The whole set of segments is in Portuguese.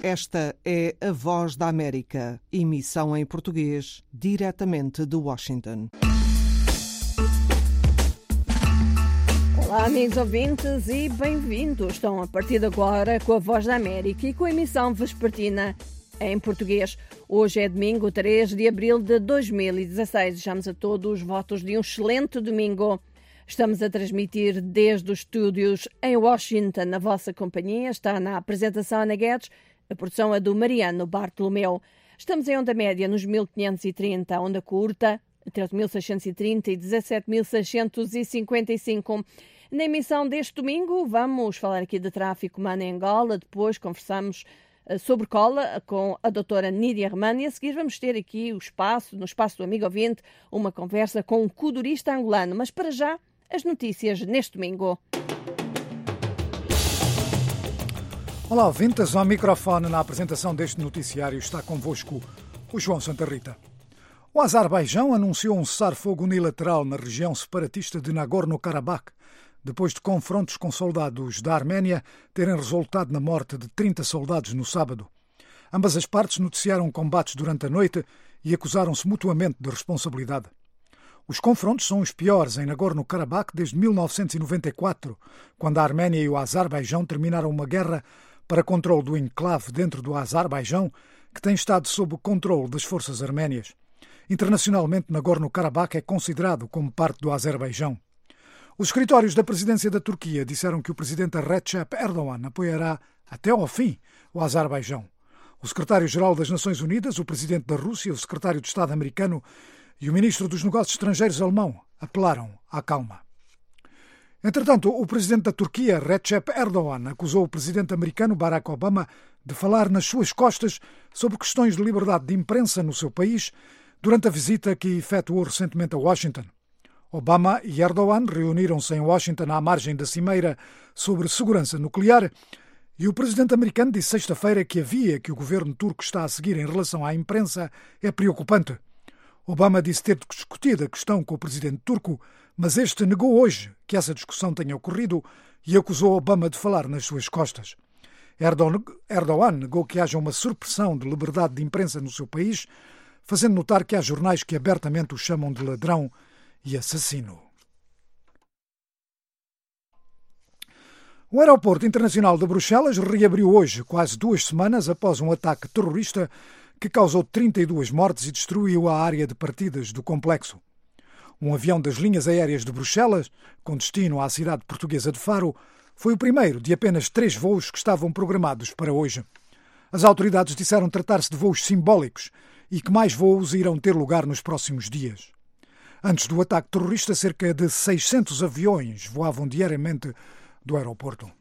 Esta é a Voz da América, emissão em português, diretamente de Washington. Olá, amigos ouvintes, e bem-vindos. Estão a partir de agora com a Voz da América e com a emissão vespertina em português. Hoje é domingo, 3 de abril de 2016. Desejamos a todos os votos de um excelente domingo. Estamos a transmitir desde os estúdios em Washington. Na vossa companhia está na apresentação Ana Guedes, a produção é do Mariano Bartolomeu. Estamos em onda média nos 1530, onda curta 13.630 e 17.655. Na emissão deste domingo vamos falar aqui de tráfico humano em Angola, depois conversamos sobre cola com a doutora Nídia Romani. A seguir vamos ter aqui no espaço do Amigo Ouvinte, uma conversa com um codurista angolano. Mas para já, as notícias neste domingo. Olá, ouvintes. Ao microfone na apresentação deste noticiário está convosco o João Santa Rita. O Azerbaijão anunciou um cessar-fogo unilateral na região separatista de Nagorno-Karabakh, depois de confrontos com soldados da Arménia terem resultado na morte de 30 soldados no sábado. Ambas as partes noticiaram combates durante a noite e acusaram-se mutuamente de responsabilidade. Os confrontos são os piores em Nagorno-Karabakh desde 1994, quando a Arménia e o Azerbaijão terminaram uma guerra para controle do enclave dentro do Azerbaijão, que tem estado sob o controle das forças arménias. Internacionalmente, Nagorno-Karabakh é considerado como parte do Azerbaijão. Os escritórios da presidência da Turquia disseram que o presidente Recep Erdogan apoiará até ao fim o Azerbaijão. O secretário-geral das Nações Unidas, o presidente da Rússia, o secretário de Estado americano e o ministro dos Negócios Estrangeiros alemão apelaram à calma. Entretanto, o presidente da Turquia, Recep Erdogan, acusou o presidente americano Barack Obama de falar nas suas costas sobre questões de liberdade de imprensa no seu país durante a visita que efetuou recentemente a Washington. Obama e Erdogan reuniram-se em Washington à margem da cimeira sobre segurança nuclear e o presidente americano disse sexta-feira que a via que o governo turco está a seguir em relação à imprensa é preocupante. Obama disse ter discutido a questão com o presidente turco, mas este negou hoje que essa discussão tenha ocorrido e acusou Obama de falar nas suas costas. Erdogan negou que haja uma supressão de liberdade de imprensa no seu país, fazendo notar que há jornais que abertamente o chamam de ladrão e assassino. O aeroporto internacional de Bruxelas reabriu hoje, quase 2 semanas após um ataque terrorista que causou 32 mortes e destruiu a área de partidas do complexo. Um avião das linhas aéreas de Bruxelas, com destino à cidade portuguesa de Faro, foi o primeiro de apenas 3 voos que estavam programados para hoje. As autoridades disseram tratar-se de voos simbólicos e que mais voos irão ter lugar nos próximos dias. Antes do ataque terrorista, cerca de 600 aviões voavam diariamente do aeroporto.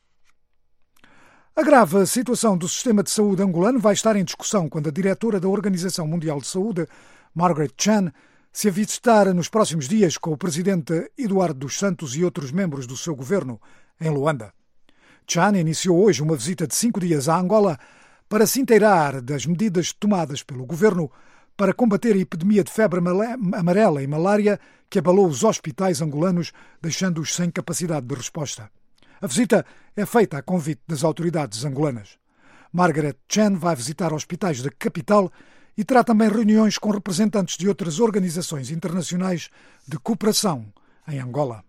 A grave situação do sistema de saúde angolano vai estar em discussão quando a diretora da Organização Mundial de Saúde, Margaret Chan, se avistar nos próximos dias com o presidente Eduardo dos Santos e outros membros do seu governo em Luanda. Chan iniciou hoje uma visita de 5 dias à Angola para se inteirar das medidas tomadas pelo governo para combater a epidemia de febre amarela e malária que abalou os hospitais angolanos, deixando-os sem capacidade de resposta. A visita é feita a convite das autoridades angolanas. Margaret Chan vai visitar hospitais da capital e terá também reuniões com representantes de outras organizações internacionais de cooperação em Angola.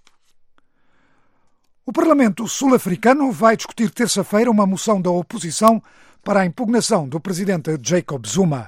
O Parlamento sul-africano vai discutir terça-feira uma moção da oposição para a impugnação do presidente Jacob Zuma.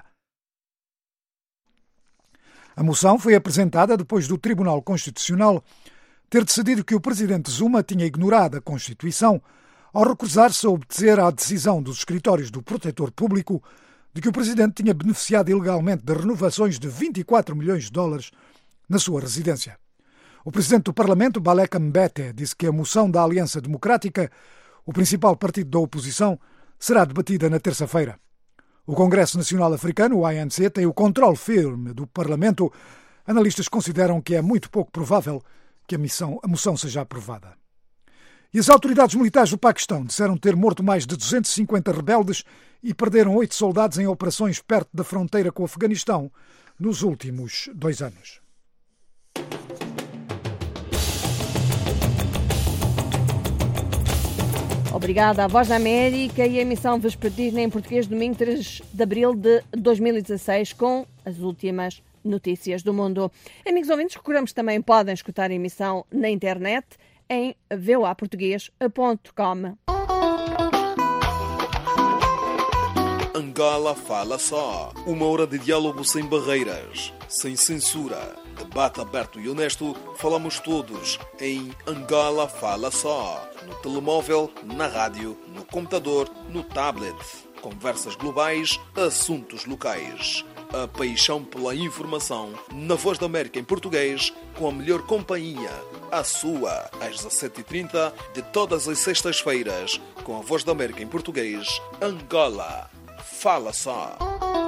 A moção foi apresentada depois do Tribunal Constitucional ter decidido que o presidente Zuma tinha ignorado a Constituição ao recusar-se a obedecer à decisão dos escritórios do Protetor Público de que o presidente tinha beneficiado ilegalmente de renovações de 24 milhões de dólares na sua residência. O presidente do Parlamento, Baleka Mbete, disse que a moção da Aliança Democrática, o principal partido da oposição, será debatida na terça-feira. O Congresso Nacional Africano, o ANC, tem o controle firme do Parlamento. Analistas consideram que é muito pouco provável que a moção seja aprovada. E as autoridades militares do Paquistão disseram ter morto mais de 250 rebeldes e perderam 8 soldados em operações perto da fronteira com o Afeganistão nos últimos 2 anos. Obrigada à Voz da América e a emissão vespertina em português, domingo 3 de abril de 2016, com as últimas notícias do mundo. Amigos ouvintes, recordamos que também podem escutar a emissão na internet em voaportugues.com. Angola Fala Só. Uma hora de diálogo sem barreiras, sem censura. Debate aberto e honesto, falamos todos em Angola Fala Só. No telemóvel, na rádio, no computador, no tablet. Conversas globais, assuntos locais. A paixão pela informação, na Voz da América em português, com a melhor companhia, a sua, às 17h30, de todas as sextas-feiras, com a Voz da América em português, Angola Fala Só.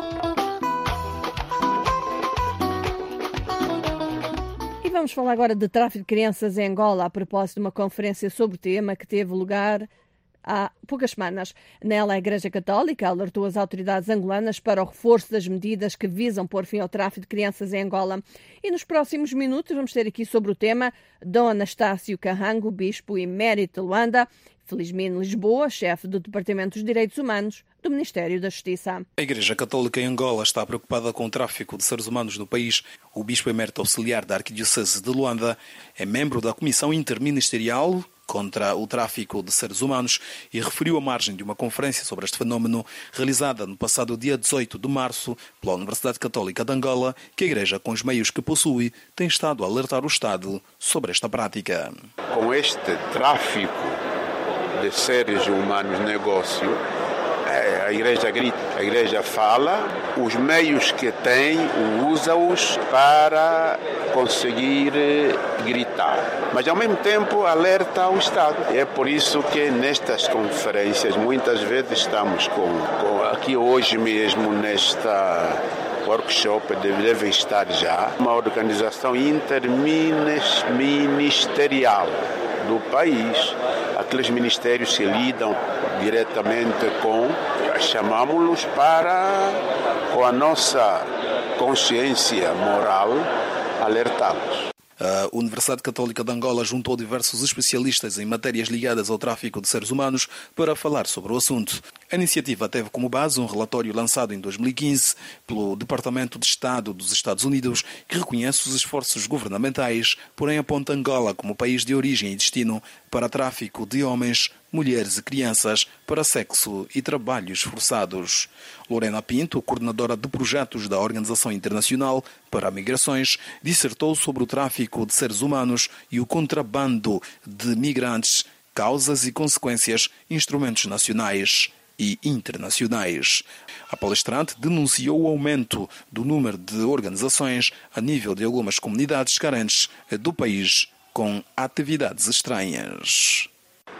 E vamos falar agora de tráfico de crianças em Angola, a propósito de uma conferência sobre o tema que teve lugar há poucas semanas. Nela, a Igreja Católica alertou as autoridades angolanas para o reforço das medidas que visam pôr fim ao tráfico de crianças em Angola. E nos próximos minutos vamos ter aqui sobre o tema Dom Anastácio Carrango, bispo emérito de Luanda, Felizmino Lisboa, chefe do Departamento dos Direitos Humanos do Ministério da Justiça. A Igreja Católica em Angola está preocupada com o tráfico de seres humanos no país. O bispo emérito auxiliar da Arquidiocese de Luanda é membro da Comissão Interministerial contra o tráfico de seres humanos e referiu à margem de uma conferência sobre este fenómeno realizada no passado dia 18 de março pela Universidade Católica de Angola que a Igreja, com os meios que possui, tem estado a alertar o Estado sobre esta prática. Com este tráfico de seres humanos, negócio, a Igreja grita, a Igreja fala, os meios que tem, usa-os para conseguir gritar. Mas, ao mesmo tempo, alerta ao Estado. É por isso que nestas conferências, muitas vezes estamos aqui hoje mesmo, nesta workshop, devem estar já, uma organização interministerial do país, aqueles ministérios que lidam diretamente chamamos-los para, com a nossa consciência moral, alertá-los. A Universidade Católica de Angola juntou diversos especialistas em matérias ligadas ao tráfico de seres humanos para falar sobre o assunto. A iniciativa teve como base um relatório lançado em 2015 pelo Departamento de Estado dos Estados Unidos, que reconhece os esforços governamentais, porém aponta Angola como país de origem e destino para tráfico de homens, mulheres e crianças para sexo e trabalhos forçados. Lorena Pinto, coordenadora de projetos da Organização Internacional para Migrações, dissertou sobre o tráfico de seres humanos e o contrabando de migrantes, causas e consequências, instrumentos nacionais e internacionais. A palestrante denunciou o aumento do número de organizações a nível de algumas comunidades carentes do país com atividades estranhas.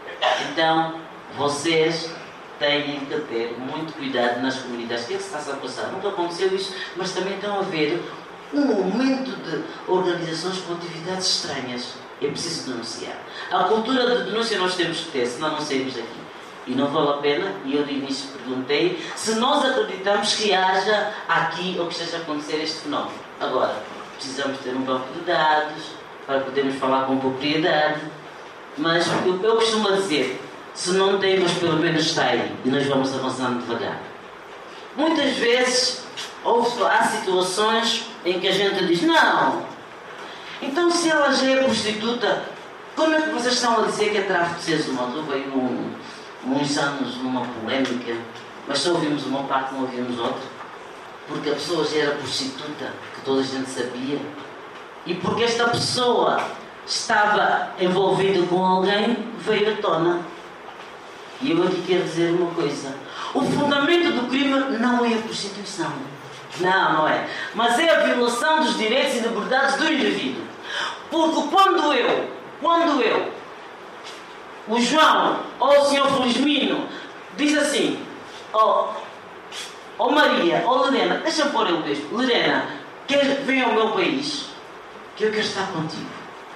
Então, vocês têm que ter muito cuidado nas comunidades. O que é que se está a passar? Nunca aconteceu isso, mas também estão a haver um aumento de organizações com atividades estranhas. É preciso denunciar. A cultura de denúncia nós temos que ter, senão não saímos daqui. E não vale a pena, e eu de início perguntei, se nós acreditamos que haja aqui ou que esteja a acontecer este fenómeno. Agora, precisamos ter um banco de dados para podermos falar com propriedade. Mas eu costumo dizer, se não tem, mas pelo menos está aí, e nós vamos avançando devagar. Muitas vezes há situações em que a gente diz, não, então se ela já é prostituta, como é que vocês estão a dizer que é tráfico de seres humanos? Houve aí uns anos numa polémica, mas só ouvimos uma parte, não ouvimos outra, porque a pessoa já era prostituta, que toda a gente sabia, e porque esta pessoa estava envolvido com alguém, veio à tona. E eu aqui quero dizer uma coisa. O fundamento do crime não é a prostituição. Não é. Mas é a violação dos direitos e liberdades do indivíduo. Porque quando eu, o João ou o senhor Felizmino, diz assim, ó Maria, ó Lorena, deixa-me pôr eu mesmo. Lorena, vem ao meu país, que eu quero estar contigo.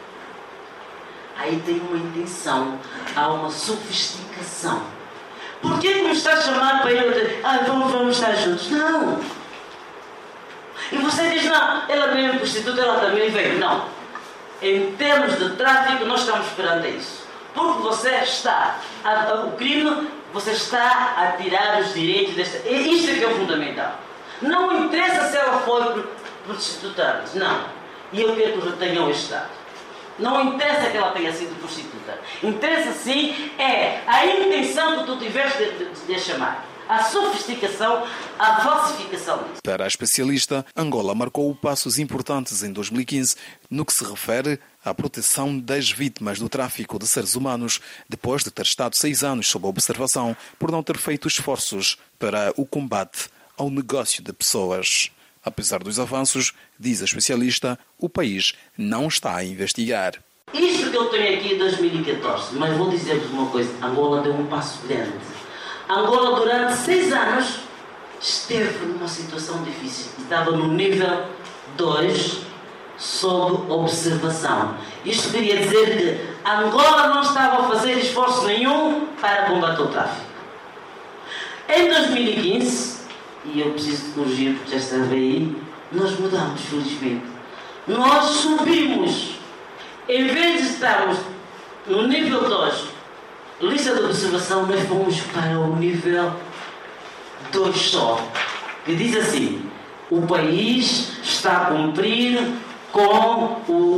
Aí tem uma intenção, há uma sofisticação. Por que me está a chamar para ele? Vamos estar juntos? Não. E você diz, não, ela mesmo prostituta, ela também veio. Não. Em termos de tráfico, nós estamos perante isso. Porque você está, o crime, você está a tirar os direitos desta... Isto é que é o fundamental. Não interessa se ela foi prostituta antes, não. E eu quero que retenham o Estado. Não interessa que ela tenha sido prostituta. Interessa sim a intenção que tu tiveste de chamar. A sofisticação, a falsificação disso. Para a especialista, Angola marcou passos importantes em 2015 no que se refere à proteção das vítimas do tráfico de seres humanos, depois de ter estado 6 anos sob observação por não ter feito esforços para o combate ao negócio de pessoas. Apesar dos avanços, diz a especialista, o país não está a investigar. Isto que eu tenho aqui em 2014, mas vou dizer-vos uma coisa, Angola deu um passo grande. Angola, durante 6 anos, esteve numa situação difícil. Estava no nível 2, sob observação. Isto queria dizer que Angola não estava a fazer esforço nenhum para combater o tráfico. Em 2015, e eu preciso de corrigir porque já estava aí, nós mudamos, felizmente. Nós subimos. Em vez de estarmos no nível 2, lista de observação, nós fomos para o nível 2 só, que diz assim: o país está a cumprir com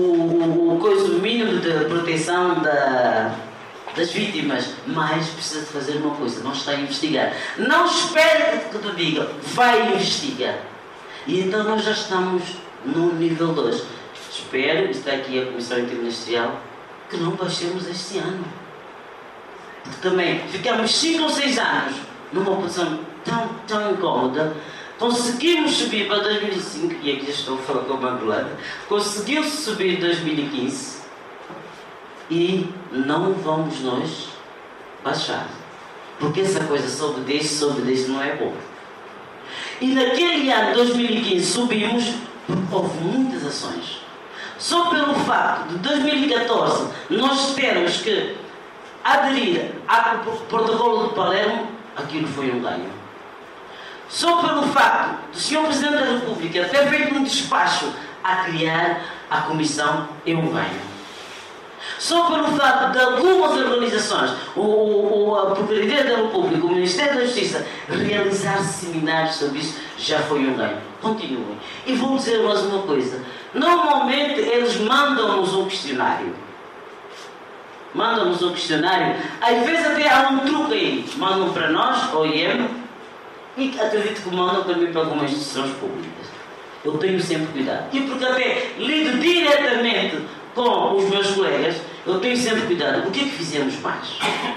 o mínimo de proteção das vítimas, mas precisa de fazer uma coisa, não está a investigar. Não espere que tu diga, vai investigar. E então nós já estamos no nível 2. Espero, está aqui a Comissão Interministerial, que não baixemos este ano. Porque também ficamos 5 ou 6 anos numa posição tão incómoda. Conseguimos subir para 2005, e aqui estou a falar com a Angolana, conseguiu-se subir em 2015 e não vamos nós baixar. Porque essa coisa sobe deste não é bom. E naquele ano, 2015, subimos porque houve muitas ações. Só pelo facto de 2014 nós termos que aderir ao protocolo de Palermo, aquilo foi um ganho. Só pelo facto do Sr. Presidente da República ter feito um despacho a criar a comissão, é um ganho. Só pelo facto de algumas organizações, a Procuradoria da República, o Ministério da Justiça, realizar seminários sobre isso, já foi um ganho. Continuem. E vou dizer mais uma coisa. Normalmente eles mandam-nos um questionário. Às vezes até há um truque aí. Mandam para nós, ao IEM, e acredito que mandam também para algumas instituições públicas. Eu tenho sempre cuidado. E porque até lido diretamente com os meus colegas, eu tenho sempre cuidado. O que é que fizemos mais?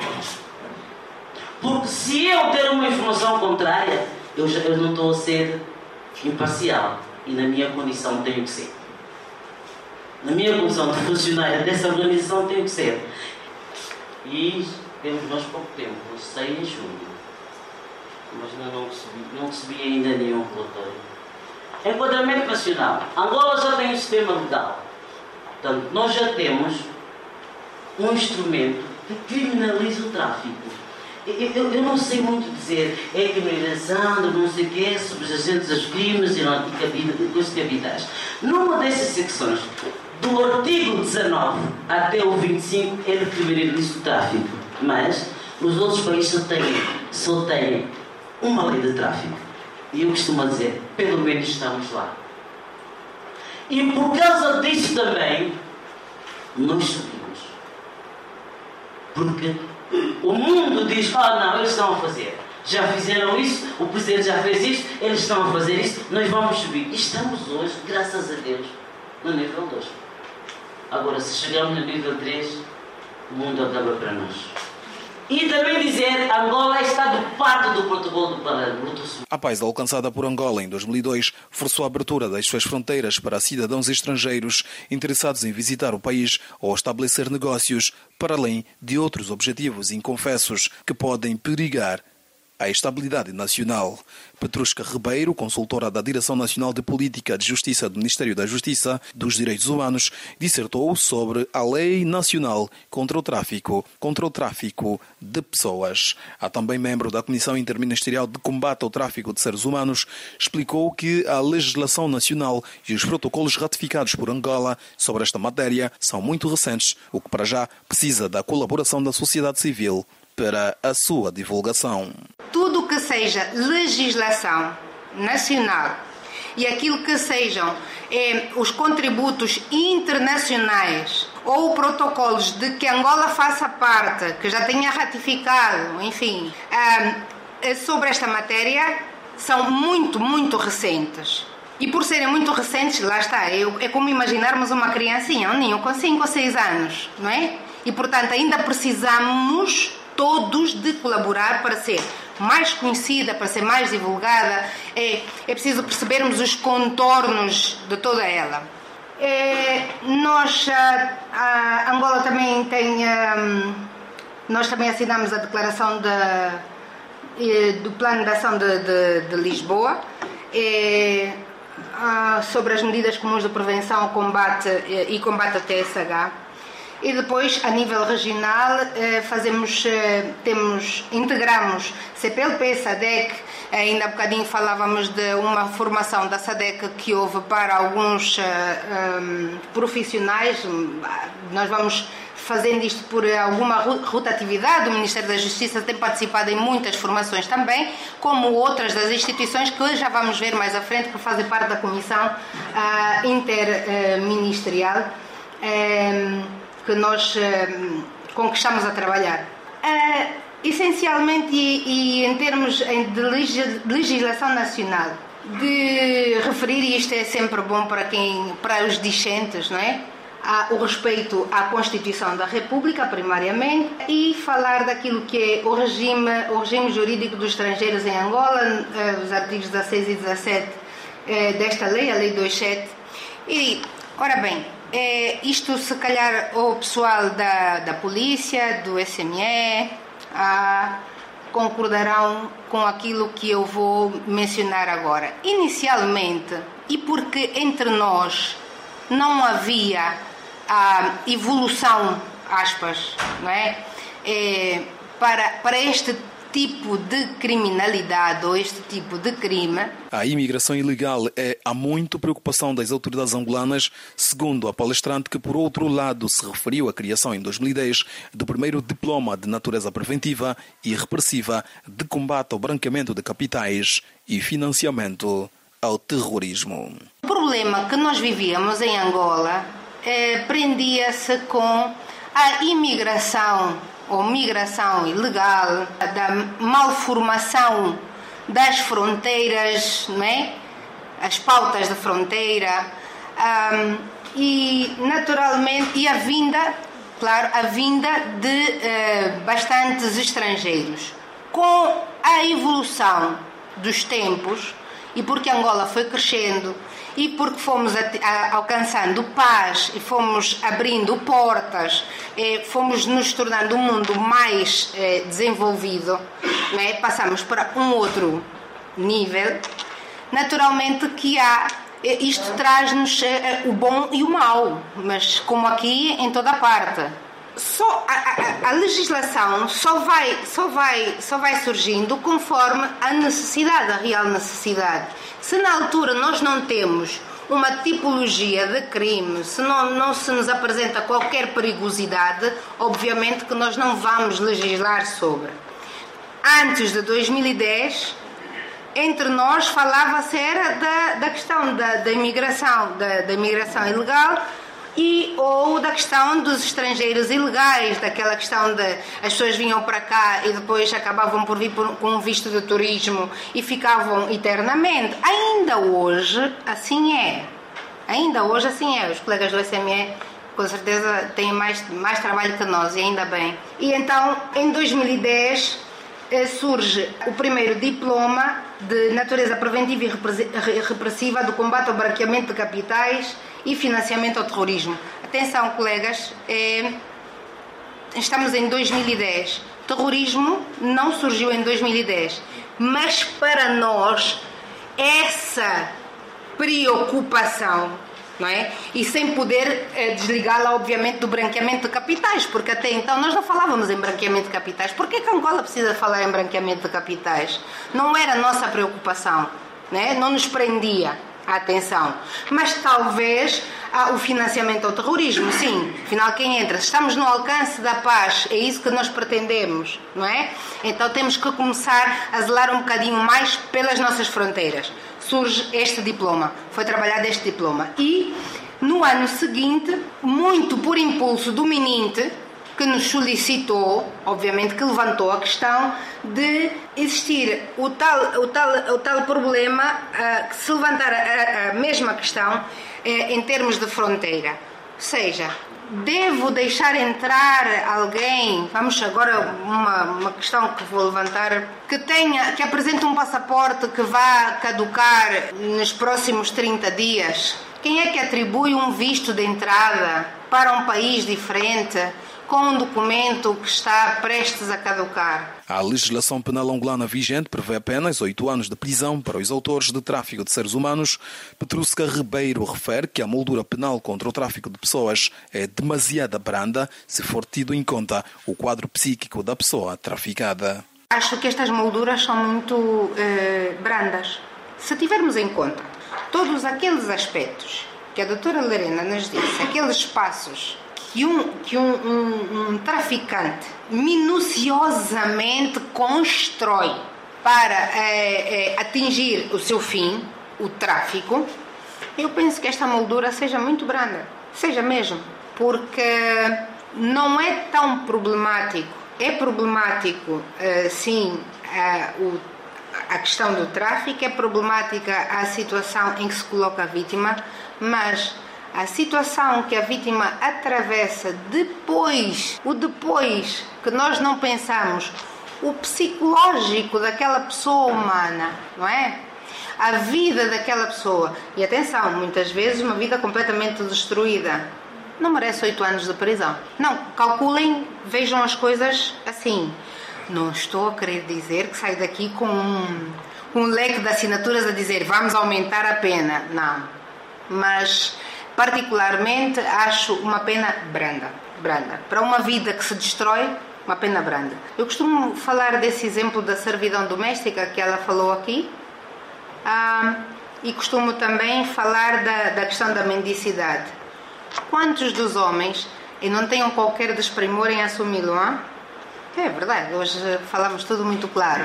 Porque se eu ter uma informação contrária, eu não estou a ser imparcial. E na minha condição tenho que ser. Na minha condição de funcionária dessa organização tenho que ser. E temos mais pouco tempo, eu sei em junho. Mas ainda não recebi ainda nenhum relatório. Enquadramento nacional. Angola já tem um sistema legal. Portanto, nós já temos um instrumento que criminaliza o tráfico. Eu não sei muito dizer, é criminalização, não sei o quê, sobre os agentes dos crimes e coisas capitais. Numa dessas secções, do artigo 19 até o 25, ele criminaliza o tráfico. Mas os outros países só têm uma lei de tráfico. E eu costumo dizer, pelo menos estamos lá. E por causa disso também, nós subimos. Porque o mundo diz, não, eles estão a fazer. Já fizeram isso, o Presidente já fez isto, eles estão a fazer isso, nós vamos subir. E estamos hoje, graças a Deus, no nível 2. Agora, se chegarmos no nível 3, o mundo acaba para nós. E também dizer, Angola está de parte do protocolo do Palermo. A paz alcançada por Angola em 2002 forçou a abertura das suas fronteiras para cidadãos estrangeiros interessados em visitar o país ou estabelecer negócios, para além de outros objetivos inconfessos que podem perigar à estabilidade nacional. Petrushka Ribeiro, consultora da Direção Nacional de Política de Justiça do Ministério da Justiça dos Direitos Humanos, dissertou sobre a Lei Nacional contra o Tráfico de Pessoas. Há também membro da Comissão Interministerial de Combate ao Tráfico de Seres Humanos, explicou que a legislação nacional e os protocolos ratificados por Angola sobre esta matéria são muito recentes, o que para já precisa da colaboração da sociedade civil para a sua divulgação. Tudo que seja legislação nacional e aquilo que sejam os contributos internacionais ou protocolos de que Angola faça parte, que já tenha ratificado, enfim, sobre esta matéria, são muito, muito recentes. E por serem muito recentes, lá está, é como imaginarmos uma criancinha, um ninho com 5 ou 6 anos, não é? E, portanto, ainda precisamos todos de colaborar para ser mais conhecida, para ser mais divulgada. É preciso percebermos os contornos de toda ela. A Angola também tem... nós também assinamos a declaração do Plano de Ação de Lisboa sobre as medidas comuns de prevenção e combate ao TSH. E depois, a nível regional, integramos CPLP, SADEC. Ainda há bocadinho falávamos de uma formação da SADEC que houve para alguns profissionais. Nós vamos fazendo isto por alguma rotatividade. O Ministério da Justiça tem participado em muitas formações também, como outras das instituições que já vamos ver mais à frente, que fazem parte da Comissão Interministerial, que nós com que estamos a trabalhar. Essencialmente, e em termos de legislação nacional, de referir, e isto é sempre bom para os discentes, não é? O respeito à Constituição da República, primariamente, e falar daquilo que é o regime jurídico dos estrangeiros em Angola, os artigos 16 e 17 desta lei, a Lei 27. E, ora bem, isto se calhar o pessoal da polícia, do SME, concordarão com aquilo que eu vou mencionar agora. Inicialmente, e porque entre nós não havia a evolução, aspas, não é? Para este tipo de criminalidade ou este tipo de crime. A imigração ilegal é há muito preocupação das autoridades angolanas, segundo a palestrante, que por outro lado se referiu à criação em 2010 do primeiro diploma de natureza preventiva e repressiva de combate ao branqueamento de capitais e financiamento ao terrorismo. O problema que nós vivíamos em Angola prendia-se com a imigração ou migração ilegal, da malformação das fronteiras, não é? As pautas de fronteira, e naturalmente a vinda de bastantes estrangeiros. Com a evolução dos tempos, e porque Angola foi crescendo, e porque fomos alcançando paz e fomos abrindo portas, fomos nos tornando um mundo mais desenvolvido, não é? Passamos para um outro nível. Naturalmente que isto traz-nos o bom e o mau, mas como aqui em toda a parte. A legislação só vai surgindo conforme a necessidade, a real necessidade. Se na altura nós não temos uma tipologia de crime, se não se nos apresenta qualquer perigosidade, obviamente que nós não vamos legislar sobre. Antes de 2010, entre nós falava-se da questão da imigração ilegal, ou da questão dos estrangeiros ilegais, daquela questão de as pessoas vinham para cá e depois acabavam por vir com um visto de turismo e ficavam eternamente. Ainda hoje assim é. Os colegas do SME com certeza têm mais trabalho que nós, e ainda bem. E então, em 2010, surge o primeiro diploma de natureza preventiva e repressiva do combate ao branqueamento de capitais e financiamento ao terrorismo. Atenção, colegas, estamos em 2010. terrorismo não surgiu em 2010, mas para nós essa preocupação, não é? E sem poder desligá-la, obviamente, do branqueamento de capitais, porque até então nós não falávamos em branqueamento de capitais. Por que Angola precisa falar em branqueamento de capitais? Não era a nossa preocupação, né? Não nos prendia a atenção. Mas talvez o financiamento ao terrorismo, sim. Afinal, quem entra? Estamos no alcance da paz, é isso que nós pretendemos, não é? Então temos que começar a zelar um bocadinho mais pelas nossas fronteiras. Surge este diploma, foi trabalhado este diploma. E no ano seguinte, muito por impulso do MININT, que nos solicitou, obviamente que levantou a questão de existir o tal problema, que se levantar a mesma questão em termos de fronteira. Ou seja, devo deixar entrar alguém, vamos agora uma questão que vou levantar, que apresente um passaporte que vá caducar nos próximos 30 dias? Quem é que atribui um visto de entrada para um país diferente com um documento que está prestes a caducar? A legislação penal angolana vigente prevê apenas 8 anos de prisão para os autores de tráfico de seres humanos. Petruska Ribeiro refere que a moldura penal contra o tráfico de pessoas é demasiado branda se for tido em conta o quadro psíquico da pessoa traficada. Acho que estas molduras são muito brandas. Se tivermos em conta todos aqueles aspectos que a doutora Lorena nos disse, aqueles passos que um traficante minuciosamente constrói para atingir o seu fim, o tráfico, eu penso que esta moldura seja muito branda, seja mesmo, porque não é tão problemático. É problemático, sim, a questão do tráfico, é problemática a situação em que se coloca a vítima, mas a situação que a vítima atravessa depois que nós não pensamos, o psicológico daquela pessoa humana, não é? A vida daquela pessoa. E atenção, muitas vezes uma vida completamente destruída não merece 8 anos de prisão. Não, calculem, vejam as coisas assim. Não estou a querer dizer que saio daqui com um leque de assinaturas a dizer vamos aumentar a pena. Não. Mas particularmente acho uma pena branda. Para uma vida que se destrói, uma pena branda. Eu costumo falar desse exemplo da servidão doméstica que ela falou aqui, e costumo também falar da questão da mendicidade. Quantos dos homens, e não tenham qualquer desprimor em assumi-lo, é verdade, hoje falamos tudo muito claro.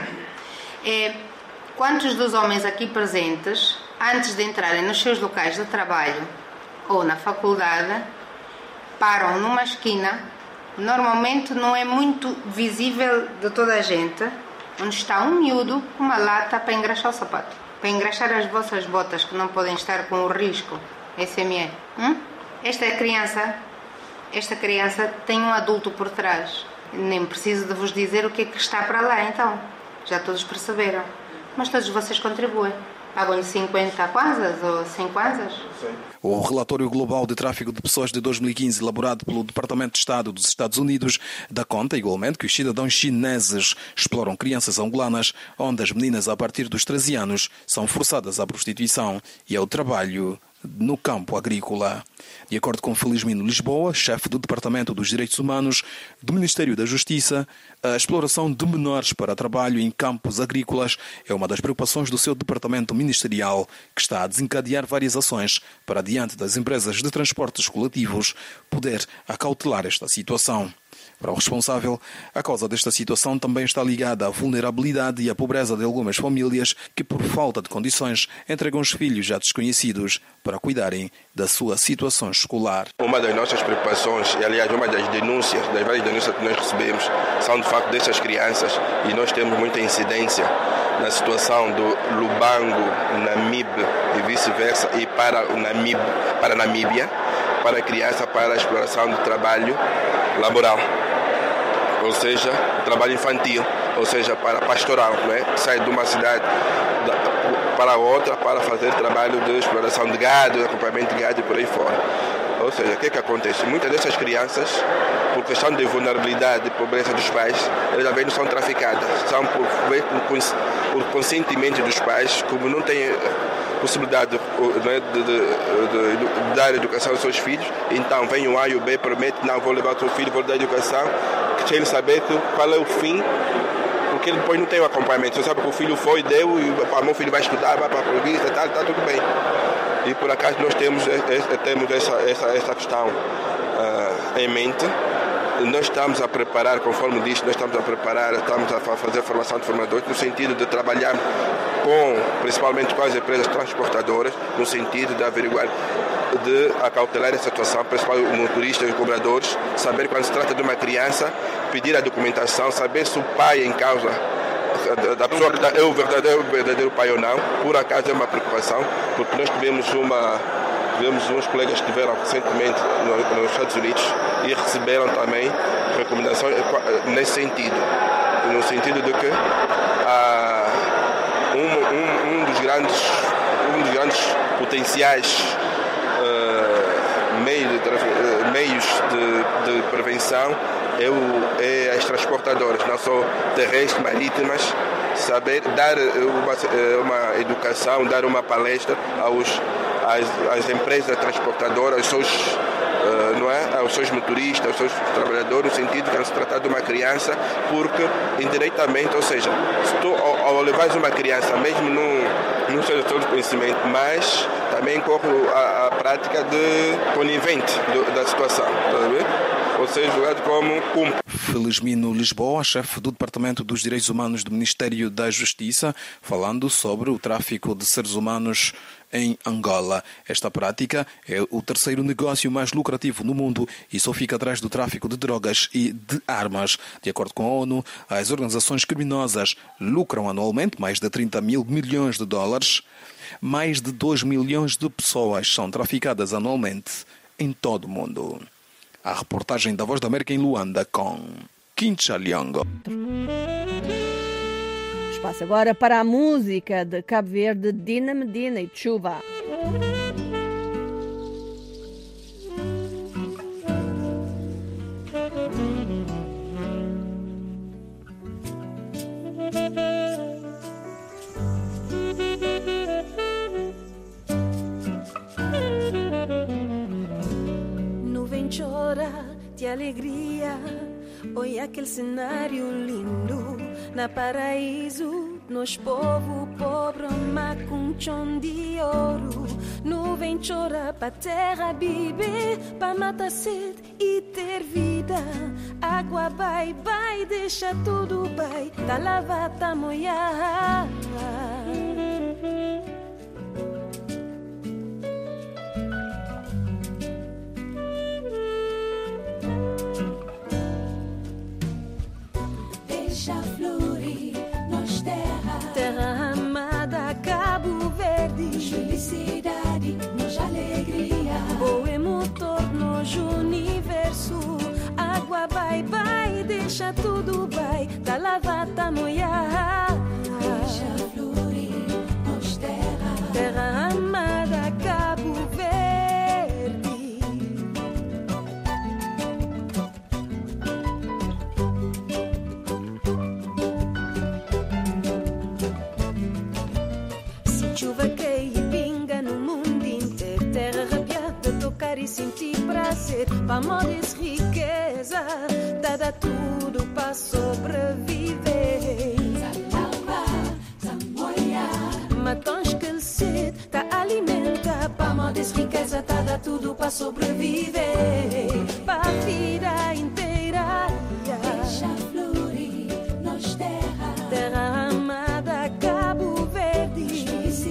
Quantos dos homens aqui presentes, antes de entrarem nos seus locais de trabalho ou na faculdade, param numa esquina, normalmente não é muito visível de toda a gente, onde está um miúdo com uma lata para engraxar o sapato, para engraxar as vossas botas que não podem estar com o risco SME. Esta criança tem um adulto por trás. Nem preciso de vos dizer o que é que está para lá, então. Já todos perceberam. Mas todos vocês contribuem. Pagam-lhe 50 kwanzas ou 100 kwanzas? Sim. O relatório global de tráfico de pessoas de 2015, elaborado pelo Departamento de Estado dos Estados Unidos, dá conta igualmente que os cidadãos chineses exploram crianças angolanas, onde as meninas a partir dos 13 anos são forçadas à prostituição e ao trabalho no campo agrícola. De acordo com Felizmino Lisboa, chefe do Departamento dos Direitos Humanos do Ministério da Justiça, a exploração de menores para trabalho em campos agrícolas é uma das preocupações do seu departamento ministerial, que está a desencadear várias ações para, diante das empresas de transportes coletivos, poder acautelar esta situação. Para o responsável, a causa desta situação também está ligada à vulnerabilidade e à pobreza de algumas famílias que, por falta de condições, entregam os filhos a desconhecidos para cuidarem da sua situação escolar. Uma das nossas preocupações, e aliás uma das várias denúncias que nós recebemos, são de facto dessas crianças, e nós temos muita incidência na situação do Lubango, Namibe e vice-versa, e para a Namíbia, para a criança, para a exploração do trabalho laboral, ou seja, trabalho infantil, ou seja, para pastoral, né? Sai de uma cidade para outra para fazer trabalho de exploração de gado, acompanhamento de gado e por aí fora. Ou seja, o que acontece? Muitas dessas crianças, por questão de vulnerabilidade e pobreza dos pais, elas também não são traficadas. São por consentimento dos pais, como não têm possibilidade de dar educação aos seus filhos, então vem o A e o B, promete, não, vou levar o seu filho, vou dar educação, que ele saber qual é o fim, porque ele depois não tem o acompanhamento. Você sabe que o filho foi, deu, e o meu filho vai estudar, vai para a província, está tudo bem. E por acaso nós temos essa questão em mente. Nós estamos a preparar, conforme disse, estamos a fazer formação de formadores, no sentido de trabalhar principalmente com as empresas transportadoras, no sentido de averiguar, de acautelar essa situação, principalmente motoristas e cobradores, saber quando se trata de uma criança, pedir a documentação, saber se o pai em causa da pessoa que é o verdadeiro pai ou não. Por acaso é uma preocupação, porque nós tivemos uns colegas que estiveram recentemente nos Estados Unidos e receberam também recomendações nesse sentido, no sentido de que um dos grandes potenciais meios de prevenção é as transportadoras, não só terrestres, marítimas, saber dar uma educação, dar uma palestra às empresas transportadoras, aos seus motoristas, aos seus trabalhadores, no sentido de se tratar de uma criança, porque indiretamente, ou seja, se tu ao levares uma criança, mesmo não seja todo conhecimento, mas também corre a prática de conivente da situação, está a ver? Ou seja, julgado como cúmplice. Felizmino Lisboa, chefe do Departamento dos Direitos Humanos do Ministério da Justiça, falando sobre o tráfico de seres humanos em Angola. Esta prática é o terceiro negócio mais lucrativo no mundo e só fica atrás do tráfico de drogas e de armas. De acordo com a ONU, as organizações criminosas lucram anualmente mais de 30 mil milhões de dólares. Mais de 2 milhões de pessoas são traficadas anualmente em todo o mundo. A reportagem da Voz da América em Luanda com Kincha Liongo. Espaço agora para a música de Cabo Verde, Dina Medina e Chuva. Nuvem chora de alegria, olha aquele cenário lindo. Na paraíso, nós povo pobre, mas com chão de ouro. Nuvem chora pra terra beber, pra matar sede e ter vida. Água vai, deixa tudo vai, tá lava, tá molhar. Deixa fluir, nós terra amada, Cabo Verde. Nos felicidade, nos alegria. Boa motor, nos universo. Água vai, deixa tudo vai, tá lava, tá molhar. Deixa fluir, nós terra amada, Cabo Verde. Chuva cai e pinga no mundo inteiro. Terra arrepiada, tocar e sentir prazer. Vamos riqueza, dada tudo para sobreviver. Salva, Samoia. Matões que sede, tá alimenta. Vamos riqueza, dada tudo para sobreviver. Para a vida inteira. Deixa fluir, nós terra amada, Cabo Verde.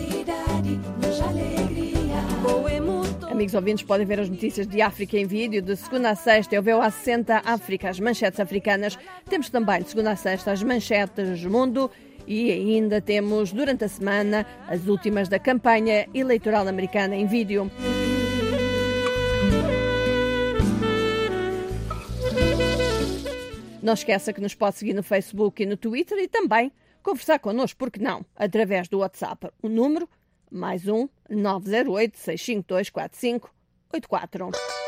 Amigos ouvintes, podem ver as notícias de África em vídeo de segunda a sexta. Eu vejo a 60 África, as manchetes africanas. Temos também de segunda a sexta as manchetes mundo e ainda temos durante a semana as últimas da campanha eleitoral americana em vídeo. Não esqueça que nos pode seguir no Facebook e no Twitter e também conversar connosco, porque não, através do WhatsApp. O número +1 908 652 45 84.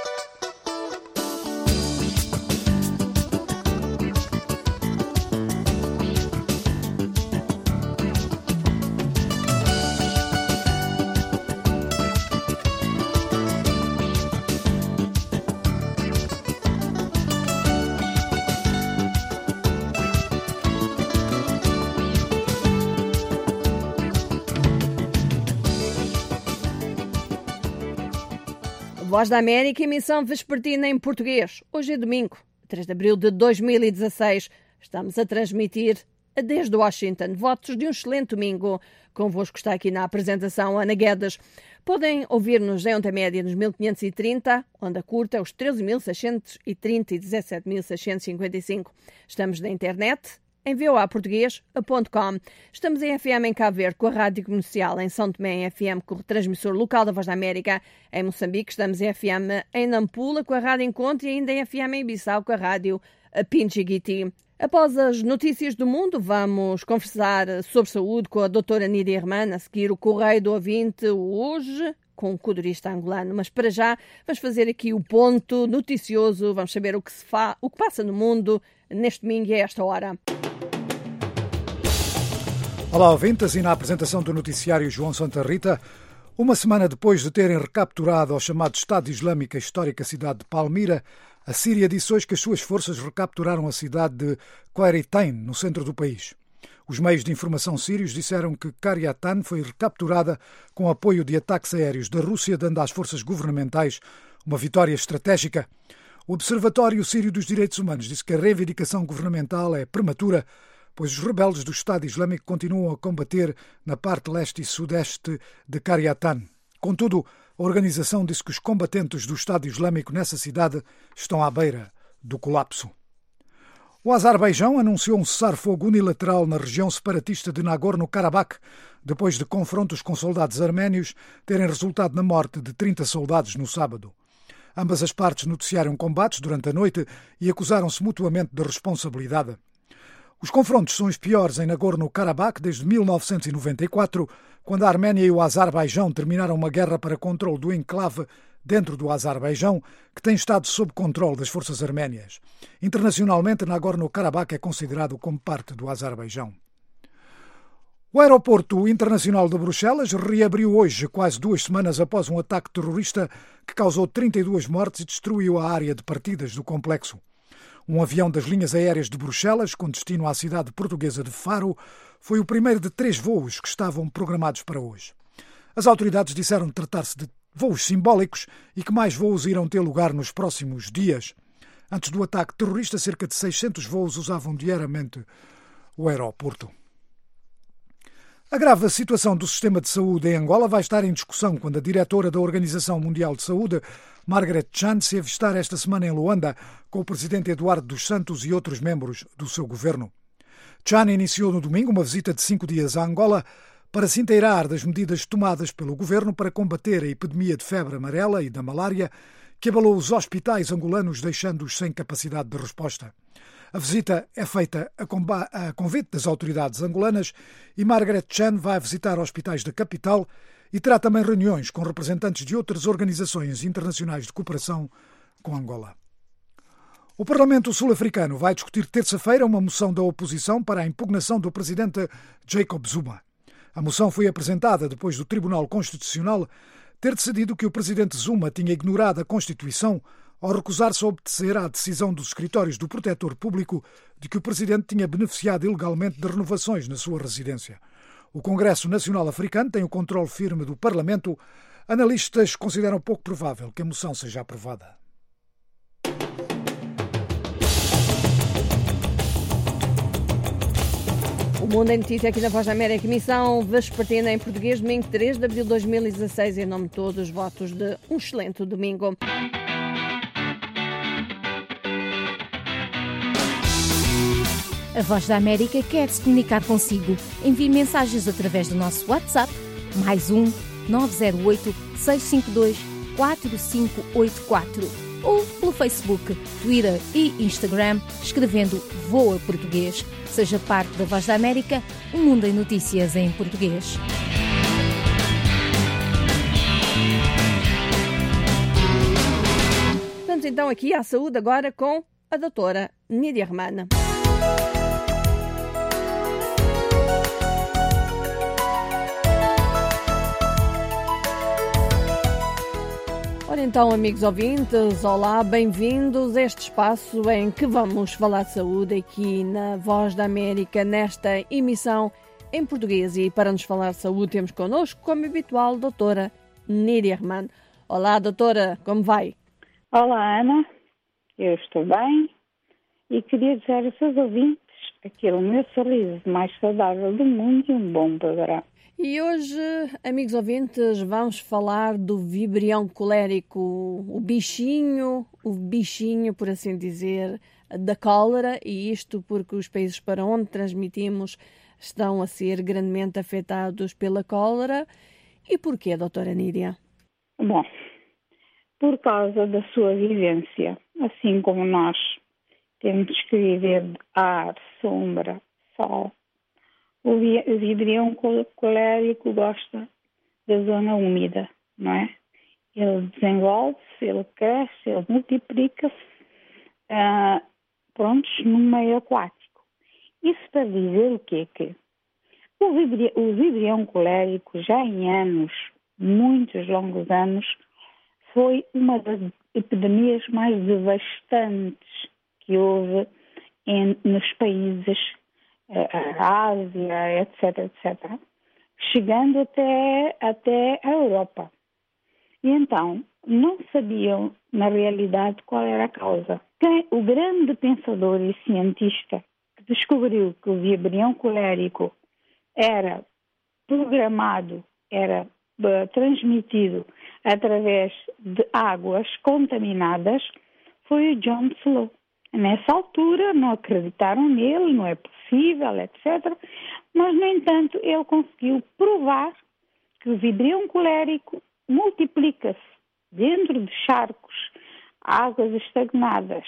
Voz da América, emissão vespertina em português. Hoje é domingo, 3 de abril de 2016. Estamos a transmitir desde Washington. Votos de um excelente domingo. Convosco está aqui na apresentação Ana Guedes. Podem ouvir-nos em onda média nos 1530, onda curta os 13.630 e 17.655. Estamos na internet em voaportuguês.com. Estamos em FM em Cabo Verde com a Rádio Comercial, em São Tomé em FM com o transmissor local da Voz da América. Em Moçambique estamos em FM em Nampula com a Rádio Encontro e ainda em FM em Bissau com a Rádio Pinchiguiti. Após as notícias do mundo, vamos conversar sobre saúde com a doutora Nídia Herman, a seguir o Correio do Ouvinte hoje com o codorista angolano. Mas para já vamos fazer aqui o ponto noticioso, vamos saber o que passa no mundo neste domingo e a esta hora. Olá, ouvintes, e na apresentação do noticiário João Santa Rita, uma semana depois de terem recapturado ao chamado Estado Islâmico a histórica cidade de Palmira, a Síria disse hoje que as suas forças recapturaram a cidade de Qaritain, no centro do país. Os meios de informação sírios disseram que Qaritain foi recapturada com apoio de ataques aéreos da Rússia, dando às forças governamentais uma vitória estratégica. O Observatório Sírio dos Direitos Humanos disse que a reivindicação governamental é prematura, pois os rebeldes do Estado Islâmico continuam a combater na parte leste e sudeste de Qaritain. Contudo, a organização disse que os combatentes do Estado Islâmico nessa cidade estão à beira do colapso. O Azerbaijão anunciou um cessar-fogo unilateral na região separatista de Nagorno-Karabakh, depois de confrontos com soldados arménios terem resultado na morte de 30 soldados no sábado. Ambas as partes noticiaram combates durante a noite e acusaram-se mutuamente de responsabilidade. Os confrontos são os piores em Nagorno-Karabakh desde 1994, quando a Arménia e o Azerbaijão terminaram uma guerra para controle do enclave dentro do Azerbaijão, que tem estado sob controle das forças arménias. Internacionalmente, Nagorno-Karabakh é considerado como parte do Azerbaijão. O aeroporto internacional de Bruxelas reabriu hoje, quase 2 semanas após um ataque terrorista que causou 32 mortes e destruiu a área de partidas do complexo. Um avião das linhas aéreas de Bruxelas, com destino à cidade portuguesa de Faro, foi o primeiro de 3 voos que estavam programados para hoje. As autoridades disseram tratar-se de voos simbólicos e que mais voos irão ter lugar nos próximos dias. Antes do ataque terrorista, cerca de 600 voos usavam diariamente o aeroporto. A grave situação do sistema de saúde em Angola vai estar em discussão quando a diretora da Organização Mundial de Saúde, Margaret Chan, se avistar esta semana em Luanda com o presidente Eduardo dos Santos e outros membros do seu governo. Chan iniciou no domingo uma visita de 5 dias a Angola para se inteirar das medidas tomadas pelo governo para combater a epidemia de febre amarela e da malária que abalou os hospitais angolanos, deixando-os sem capacidade de resposta. A visita é feita a convite das autoridades angolanas e Margaret Chan vai visitar hospitais da capital e terá também reuniões com representantes de outras organizações internacionais de cooperação com Angola. O Parlamento sul-africano vai discutir terça-feira uma moção da oposição para a impugnação do presidente Jacob Zuma. A moção foi apresentada depois do Tribunal Constitucional ter decidido que o presidente Zuma tinha ignorado a Constituição ao recusar-se a obedecer à decisão dos escritórios do Protetor Público de que o presidente tinha beneficiado ilegalmente de renovações na sua residência. O Congresso Nacional Africano tem o controle firme do Parlamento. Analistas consideram pouco provável que a moção seja aprovada. O Mundo em Notícia aqui na Voz da América, emissão vespertina em português, domingo 3 de abril de 2016. Em nome de todos, votos de um excelente domingo. A Voz da América quer se comunicar consigo. Envie mensagens através do nosso WhatsApp, +1 908 652 4584 ou pelo Facebook, Twitter e Instagram, escrevendo VOA Português. Seja parte da Voz da América, um mundo em notícias em português. Vamos então aqui à saúde agora com a doutora Nídia Romana. Ora então, amigos ouvintes, olá, bem-vindos a este espaço em que vamos falar de saúde aqui na Voz da América, nesta emissão em português. E para nos falar de saúde temos connosco, como habitual, a doutora Nídia Romana. Olá, doutora, como vai? Olá, Ana, eu estou bem e queria dizer aos seus ouvintes aquele meu sorriso mais saudável do mundo e um bom programa. E hoje, amigos ouvintes, vamos falar do vibrião colérico, o bichinho, por assim dizer, da cólera, e isto porque os países para onde transmitimos estão a ser grandemente afetados pela cólera. E porquê, doutora Nídia? Bom, por causa da sua vivência, assim como nós temos que viver de ar, sombra, sol, o vibrião colérico gosta da zona úmida, não é? Ele desenvolve-se, ele cresce, ele multiplica-se, no meio aquático. Isso para dizer o quê? Que o vibrião colérico, já em anos, muitos longos anos, foi uma das epidemias mais devastantes que houve nos países a Ásia, etc., chegando até a Europa. E então, não sabiam, na realidade, qual era a causa. O grande pensador e cientista que descobriu que o vibrião colérico era programado, era transmitido através de águas contaminadas, foi o John Slow. Nessa altura não acreditaram nele, não é possível, etc. Mas, no entanto, ele conseguiu provar que o vibrião colérico multiplica-se dentro de charcos, águas estagnadas,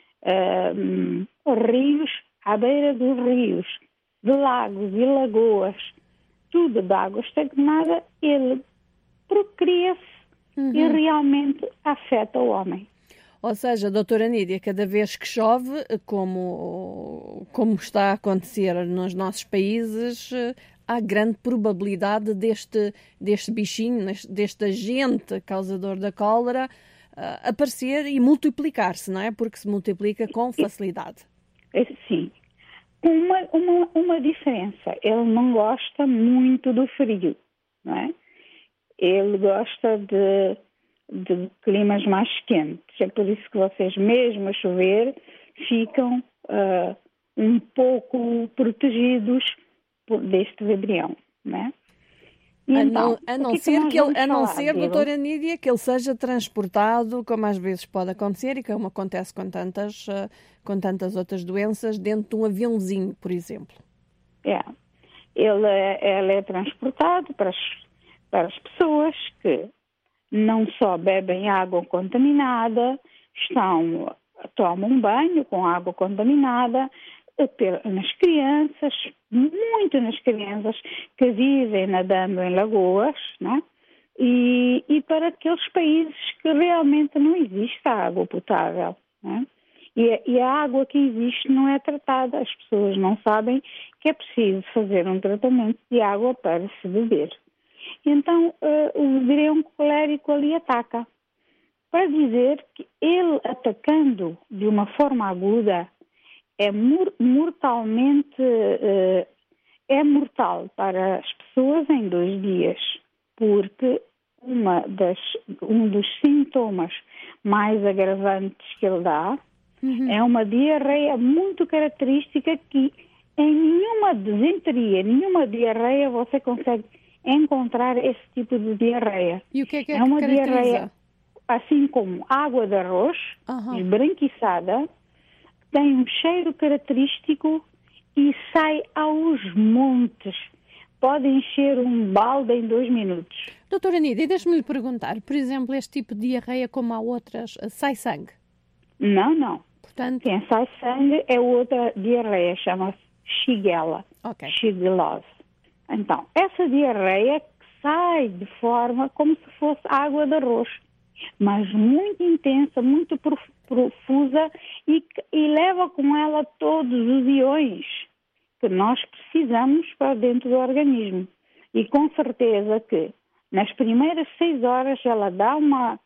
rios, à beira dos rios, de lagos e lagoas, tudo de água estagnada, ele procria-se e realmente afeta o homem. Ou seja, doutora Nídia, cada vez que chove, como está a acontecer nos nossos países, há grande probabilidade deste bichinho, deste agente causador da cólera, aparecer e multiplicar-se, não é? Porque se multiplica com facilidade. Sim. Uma diferença, ele não gosta muito do frio, não é? Ele gosta de climas mais quentes. É por isso que vocês, mesmo a chover, ficam um pouco protegidos deste vibrião, não é? Então, a não ser, doutora Nídia, que ele seja transportado, como às vezes pode acontecer e como acontece com tantas outras doenças, dentro de um aviãozinho, por exemplo. Ele é transportado para as pessoas que não só bebem água contaminada, tomam banho com água contaminada, nas crianças, muito nas crianças que vivem nadando em lagoas, né? E para aqueles países que realmente não existe água potável, né? E a água que existe não é tratada, as pessoas não sabem que é preciso fazer um tratamento de água para se beber. Então, o vibrião colérico ali ataca. Para dizer que ele atacando de uma forma aguda é mortalmente mortal para as pessoas em 2 dias, porque um dos sintomas mais agravantes que ele dá é uma diarreia muito característica que em nenhuma desenteria, nenhuma diarreia você consegue encontrar esse tipo de diarreia. E o que é uma caracteriza? Diarreia, assim como água de arroz, esbranquiçada, tem um cheiro característico e sai aos montes. Pode encher um balde em 2 minutos. Doutora Nídia, deixe-me lhe perguntar, por exemplo, este tipo de diarreia, como há outras, sai sangue? Não. Portanto... Quem sai sangue é outra diarreia, chama-se Shigella, Shigellose. Então, essa diarreia sai de forma como se fosse água de arroz. mas muito intensa, muito profusa e leva com ela todos os íons que nós precisamos para dentro do organismo. E com certeza que nas primeiras 6 horas ela dá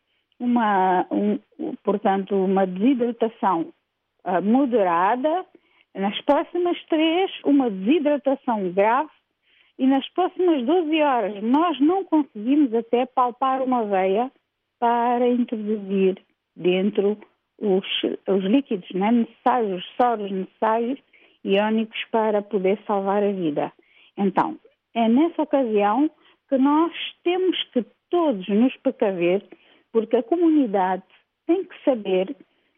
portanto, uma desidratação moderada, nas próximas 3, uma desidratação grave, e nas próximas 12 horas nós não conseguimos até palpar uma veia para introduzir dentro os líquidos, né, necessários, os soros necessários, iónicos, para poder salvar a vida. Então, é nessa ocasião que nós temos que todos nos precaver, porque a comunidade tem que saber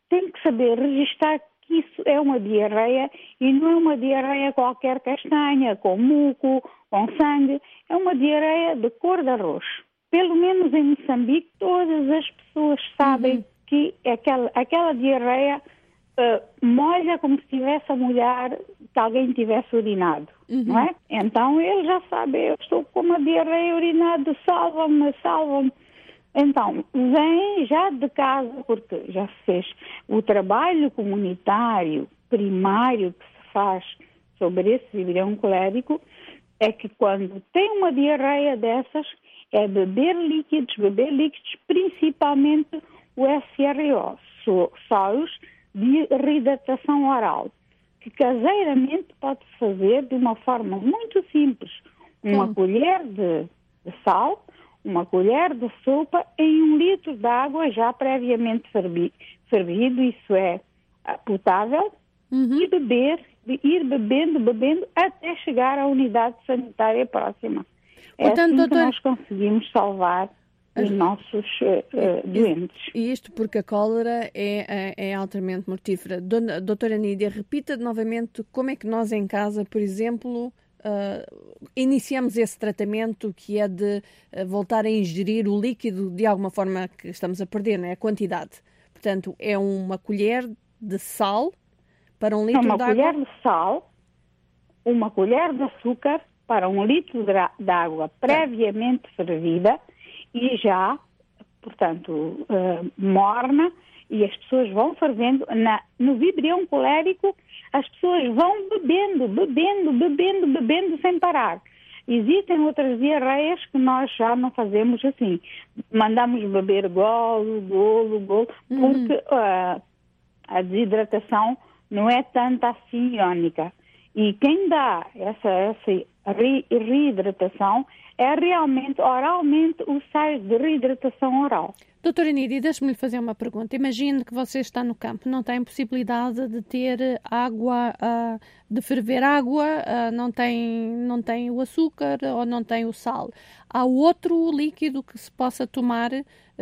registrar que isso é uma diarreia e não é uma diarreia qualquer castanha, com muco, com sangue, é uma diarreia de cor de arroz. Pelo menos em Moçambique todas as pessoas sabem que aquela diarreia molha como se estivesse a molhar que alguém tivesse urinado, não é? Então ele já sabe, eu estou com uma diarreia urinada, salva-me. Então, vem já de casa, porque já se fez o trabalho comunitário primário que se faz sobre esse vibrião colérico, é que quando tem uma diarreia dessas, é beber líquidos, principalmente o SRO, sóis de reidratação oral, que caseiramente pode-se fazer de uma forma muito simples. Uma colher de sal, uma colher de sopa em 1 litro de água já previamente fervido, isso é potável, e ir bebendo até chegar à unidade sanitária próxima. Portanto, assim que nós conseguimos salvar os nossos doentes. E isto porque a cólera é altamente mortífera. Doutora Nídia, repita novamente como é que nós em casa, por exemplo, iniciamos esse tratamento, que é de voltar a ingerir o líquido de alguma forma que estamos a perder, não é? A quantidade. Portanto, é uma colher de sal para 1 litro de água? Uma colher de sal, uma colher de açúcar para 1 litro de água previamente fervida e já, portanto, morna, e as pessoas vão fervendo. No vibrião colérico, as pessoas vão bebendo sem parar. Existem outras diarreias que nós já não fazemos assim. Mandamos beber golo, porque a desidratação não é tanta assim iónica. E quem dá essa reidratação é realmente, oralmente, os sais de reidratação oral. Doutora Nídia, deixe-me lhe fazer uma pergunta. Imagine que você está no campo, não tem possibilidade de ter água, de ferver água, não tem o açúcar ou não tem o sal. Há outro líquido que se possa tomar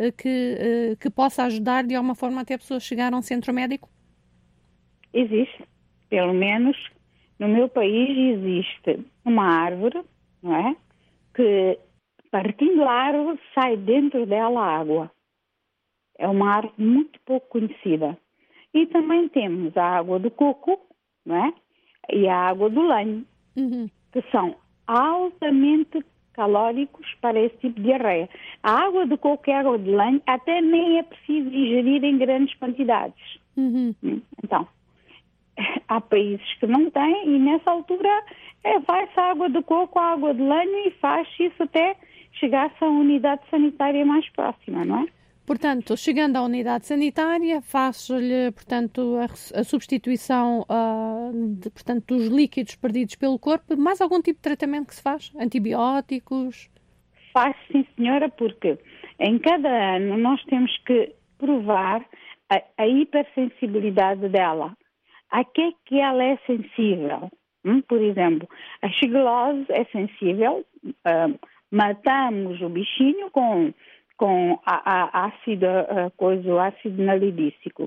que possa ajudar de alguma forma até a pessoa chegar a um centro médico? Existe. Pelo menos no meu país existe uma árvore, não é? Que, partindo da árvore, sai dentro dela água. É uma árvore muito pouco conhecida. E também temos a água do coco, não é? E a água do lenho, que são altamente calóricos para esse tipo de diarreia. A água do coco e a água de lenho até nem é preciso ingerir em grandes quantidades. Então, há países que não têm, e nessa altura vai-se a água do coco, a água de lenho, e faz isso até chegar-se à unidade sanitária mais próxima, não é? Portanto, chegando à unidade sanitária, faz-lhe, portanto, a substituição portanto, dos líquidos perdidos pelo corpo. Mais algum tipo de tratamento que se faz? Antibióticos? Faz, sim, senhora, porque em cada ano nós temos que provar a hipersensibilidade dela. A que ela é sensível? Por exemplo, a shigelose é sensível, matamos o bichinho com o ácido nalidícico.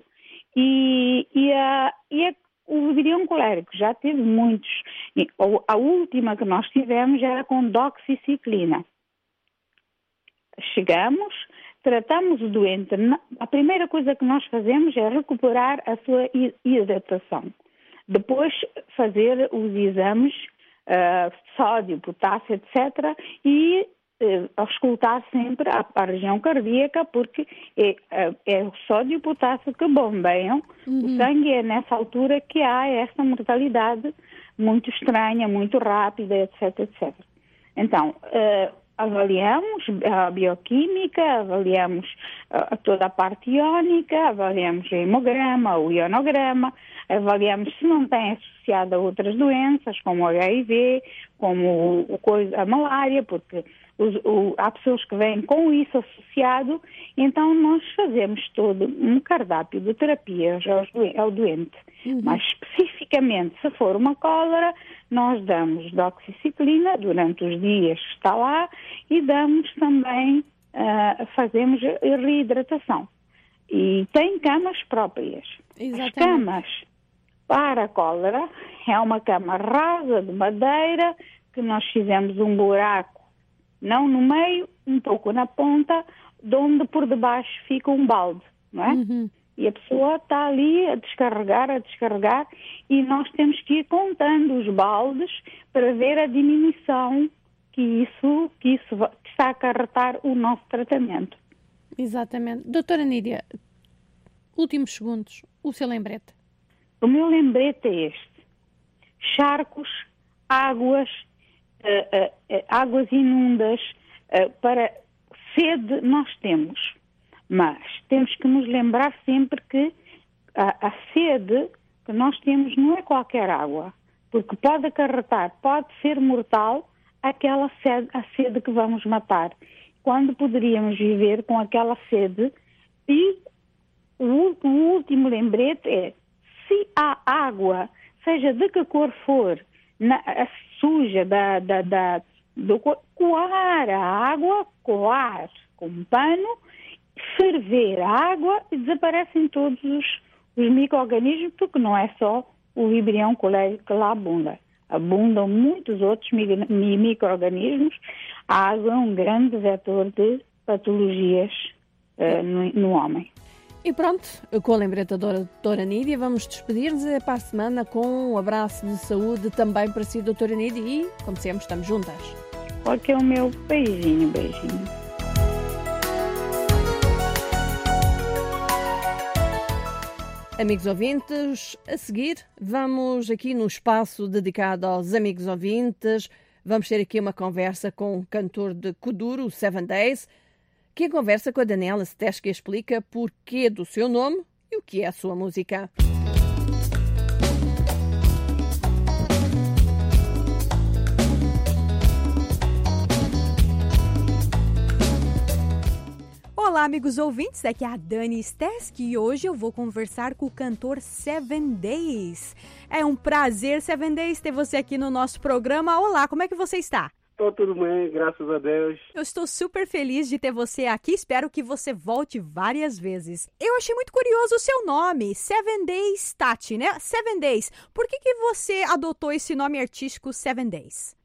O vibrião colérico já teve muitos. A última que nós tivemos era com doxiciclina. Chegamos, tratamos o doente. A primeira coisa que nós fazemos é recuperar a sua hidratação. Depois fazer os exames, sódio, potássio, etc. E auscultar sempre a região cardíaca, porque é o sódio e o potássio que bombeiam o sangue, é nessa altura que há essa mortalidade muito estranha, muito rápida, etc, etc. Então, avaliamos a bioquímica, avaliamos toda a parte iónica, avaliamos o hemograma, o ionograma, avaliamos se não tem associado a outras doenças, como o HIV, como a malária, porque há pessoas que vêm com isso associado, então nós fazemos todo um cardápio de terapias ao doente. Mas especificamente, se for uma cólera, nós damos doxiciclina durante os dias que está lá e damos também, fazemos reidratação. E tem camas próprias. Exatamente. As camas para a cólera é uma cama rasa de madeira que nós fizemos um buraco, não no meio, um pouco na ponta, de onde por debaixo fica um balde, não é? E a pessoa está ali a descarregar, e nós temos que ir contando os baldes para ver a diminuição que isso está a acarretar o nosso tratamento. Exatamente. Doutora Nídia, últimos segundos, o seu lembrete. O meu lembrete é este. Charcos, águas inundas, para sede nós temos. Mas temos que nos lembrar sempre que a sede que nós temos não é qualquer água, porque pode acarretar, pode ser mortal a sede que vamos matar. Quando poderíamos viver com aquela sede. E o último lembrete é, se há água, seja de que cor for, suja, coar a água, coar com um pano, ferver a água e desaparecem todos os micro-organismos, porque não é só o Vibrião colérico que lá abunda. Abundam muitos outros micro-organismos. A água é um grande vetor de patologias no homem. E pronto, com a lembreta da doutora Nídia, vamos despedir-nos para a semana com um abraço de saúde também para si, doutora Nídia, e, como sempre, estamos juntas. Qual que é o meu beijinho. Amigos ouvintes, a seguir vamos aqui no espaço dedicado aos amigos ouvintes, vamos ter aqui uma conversa com o cantor de Kuduro, o 7 Days, que conversa com a Daniela Steschke explica porquê do seu nome e o que é a sua música. Olá, amigos ouvintes, aqui é a Dani Steschke e hoje eu vou conversar com o cantor 7 Days. É um prazer, 7 Days, ter você aqui no nosso programa. Olá, como é que você está? Estou tudo bem, graças a Deus. Eu estou super feliz de ter você aqui, espero que você volte várias vezes. Eu achei muito curioso o seu nome, 7 Days Tati, né? 7 Days. Por que você adotou esse nome artístico 7 Days?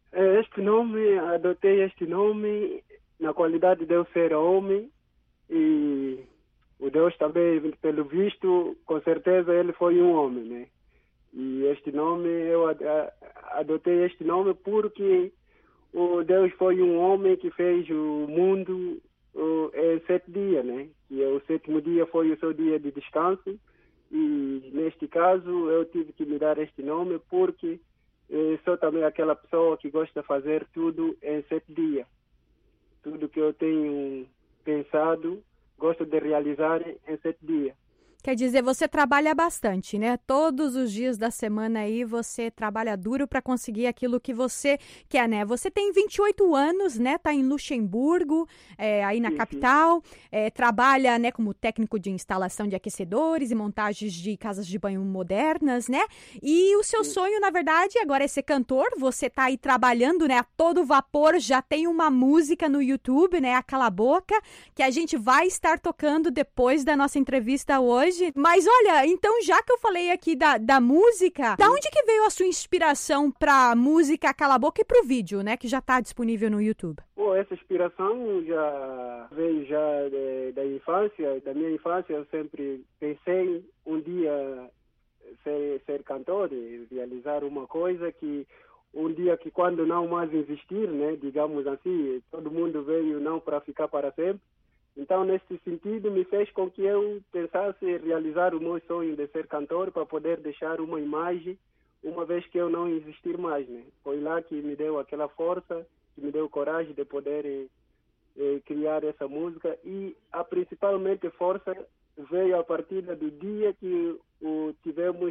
Adotei este nome na qualidade de eu ser homem. E o Deus também, pelo visto, com certeza ele foi um homem, né? E este nome, eu adotei este nome porque o Deus foi um homem que fez o mundo em 7 dias, né? E o 7º dia foi o seu dia de descanso. E neste caso eu tive que me dar este nome porque sou também aquela pessoa que gosta de fazer tudo em 7 dias. Tudo que eu tenho pensado, gosto de realizar em 7 dias. Quer dizer, você trabalha bastante, né? Todos os dias da semana aí você trabalha duro para conseguir aquilo que você quer, né? Você tem 28 anos, né? Tá em Luxemburgo, aí na capital. Trabalha, né, como técnico de instalação de aquecedores e montagens de casas de banho modernas, né? E o seu sonho, na verdade, agora é ser cantor. Você tá aí trabalhando, né, a todo vapor. Já tem uma música no YouTube, né? A Cala a Boca, que a gente vai estar tocando depois da nossa entrevista hoje. Mas olha, então já que eu falei aqui da música, da onde que veio a sua inspiração pra música Cala a Boca e pro vídeo, né, que já tá disponível no YouTube? Essa inspiração já veio da infância, da minha infância. Eu sempre pensei um dia ser cantor e realizar uma coisa que um dia que quando não mais existir, né, digamos assim, todo mundo veio não para ficar para sempre. Então, nesse sentido, me fez com que eu pensasse realizar o meu sonho de ser cantor para poder deixar uma imagem, uma vez que eu não existir mais, né? Foi lá que me deu aquela força, que me deu coragem de poder criar essa música, e a principalmente força veio a partir do dia que tivemos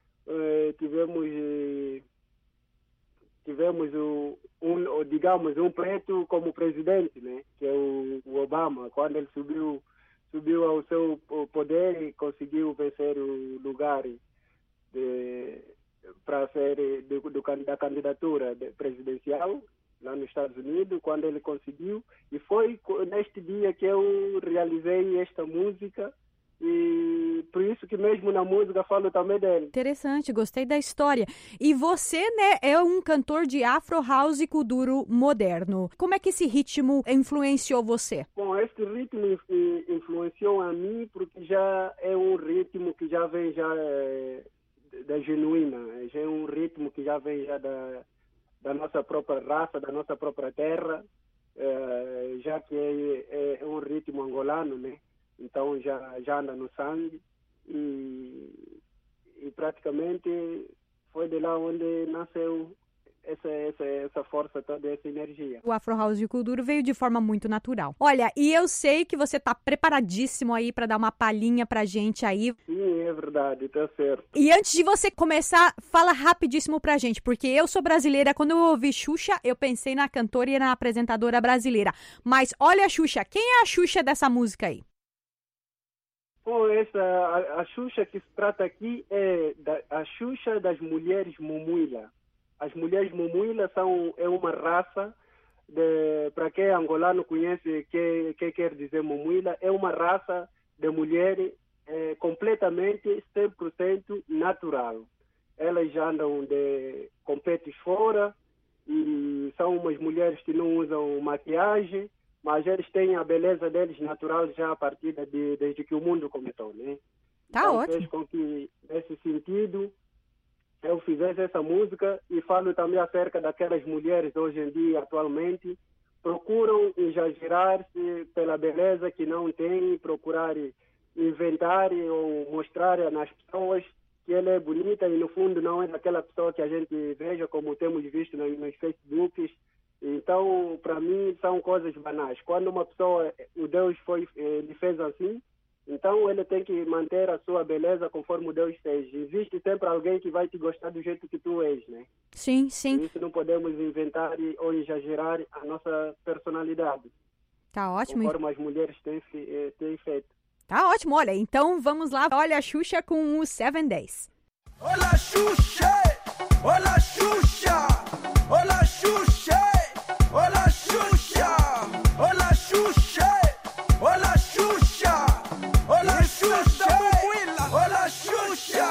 um preto como presidente, né? Que é o Obama, quando ele subiu ao seu poder e conseguiu vencer o lugar para ser da candidatura presidencial lá nos Estados Unidos, quando ele conseguiu, e foi neste dia que eu realizei esta música. E por isso que mesmo na música falo também dele. Interessante, gostei da história. E você, né, é um cantor de Afro House e Kuduro moderno. Como é que esse ritmo influenciou você? Bom, este ritmo influenciou a mim porque já é um ritmo que já vem da genuína. Já é um ritmo que já vem já da nossa própria raça, da nossa própria terra, já que é um ritmo angolano, né? Então já anda no sangue e praticamente foi de lá onde nasceu essa força toda, essa energia. O Afro House e o Kuduro veio de forma muito natural. Olha, e eu sei que você tá preparadíssimo aí para dar uma palhinha pra gente aí. Sim, é verdade, tá certo. E antes de você começar, fala rapidíssimo pra gente, porque eu sou brasileira, quando eu ouvi Xuxa, eu pensei na cantora e na apresentadora brasileira. Mas olha a Xuxa, quem é a Xuxa dessa música aí? Bom, a Xuxa que se trata aqui é a Xuxa das mulheres Mumuila. As mulheres Mumuila é uma raça, para quem é angolano conhece o que quer dizer Mumuila, é uma raça de mulher completamente 100% natural. Elas andam de competes fora e são umas mulheres que não usam maquiagem, mas eles têm a beleza deles natural já a partir desde que o mundo começou, né? Tá então, ótimo. Fez com que, nesse sentido, eu fizesse essa música e falo também acerca daquelas mulheres hoje em dia, atualmente, procuram exagerar-se pela beleza que não têm, procurar inventar ou mostrar nas pessoas que ela é bonita e, no fundo, não é daquela pessoa que a gente veja, como temos visto nos Facebooks. Então, para mim, são coisas banais. Quando uma pessoa, o Deus lhe fez assim, então ele tem que manter a sua beleza conforme o Deus fez. Existe sempre alguém que vai te gostar do jeito que tu és, né? Sim, sim. Por isso não podemos inventar ou exagerar a nossa personalidade. Tá ótimo. Conforme as mulheres têm feito. Tá ótimo. Olha, então vamos lá. Olha a Xuxa com o 7 Days. Olá, Xuxa! Olá, Xuxa! Olá, Xuxa! Olá, Xuxa! Olá, Xuxa! Olá, Xuxa! Olá, Xuxa! Olá, Xuxa!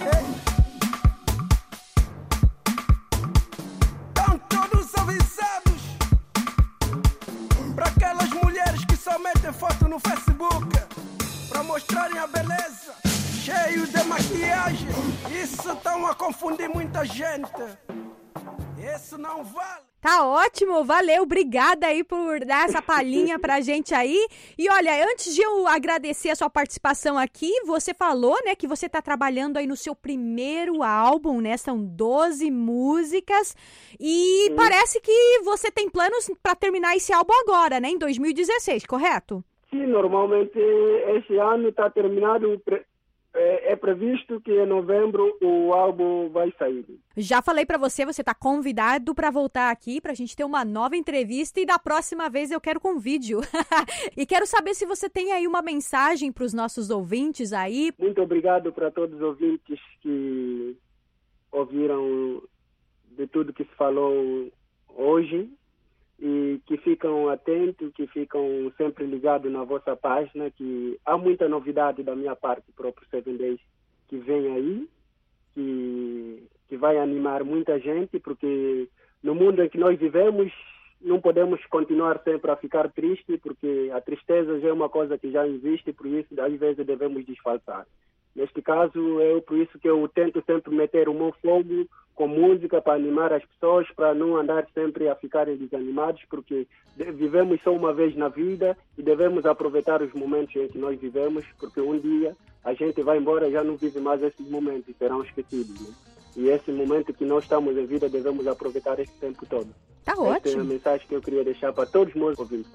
Estão todos avisados para aquelas mulheres que só metem foto no Facebook para mostrarem a beleza, cheio de maquiagem. Isso estão a confundir muita gente. Isso não vale. Tá ótimo, valeu, obrigada aí por dar essa palhinha pra gente aí. E olha, antes de eu agradecer a sua participação aqui, você falou, né, que você tá trabalhando aí no seu primeiro álbum, né, são 12 músicas, e parece que você tem planos pra terminar esse álbum agora, né, em 2016, correto? Sim, normalmente esse ano está terminado. É previsto que em novembro o álbum vai sair. Já falei pra você, você tá convidado pra voltar aqui pra gente ter uma nova entrevista, e da próxima vez eu quero com vídeo. E quero saber se você tem aí uma mensagem pros nossos ouvintes aí. Muito obrigado para todos os ouvintes que ouviram de tudo que se falou hoje e que ficam atentos, que ficam sempre ligados na vossa página, que há muita novidade da minha parte próprio 7 Days que vem aí, que vai animar muita gente, porque no mundo em que nós vivemos não podemos continuar sempre a ficar triste, porque a tristeza já é uma coisa que já existe, por isso às vezes devemos disfarçar. Neste caso, por isso que eu tento sempre meter o meu fogo com música para animar as pessoas, para não andar sempre a ficarem desanimados, porque vivemos só uma vez na vida e devemos aproveitar os momentos em que nós vivemos, porque um dia a gente vai embora e já não vive mais esses momentos e serão esquecidos, né? E esse momento que nós estamos em vida, devemos aproveitar esse tempo todo. Tá Essa ótimo. é a mensagem que eu queria deixar para todos os meus ouvintes.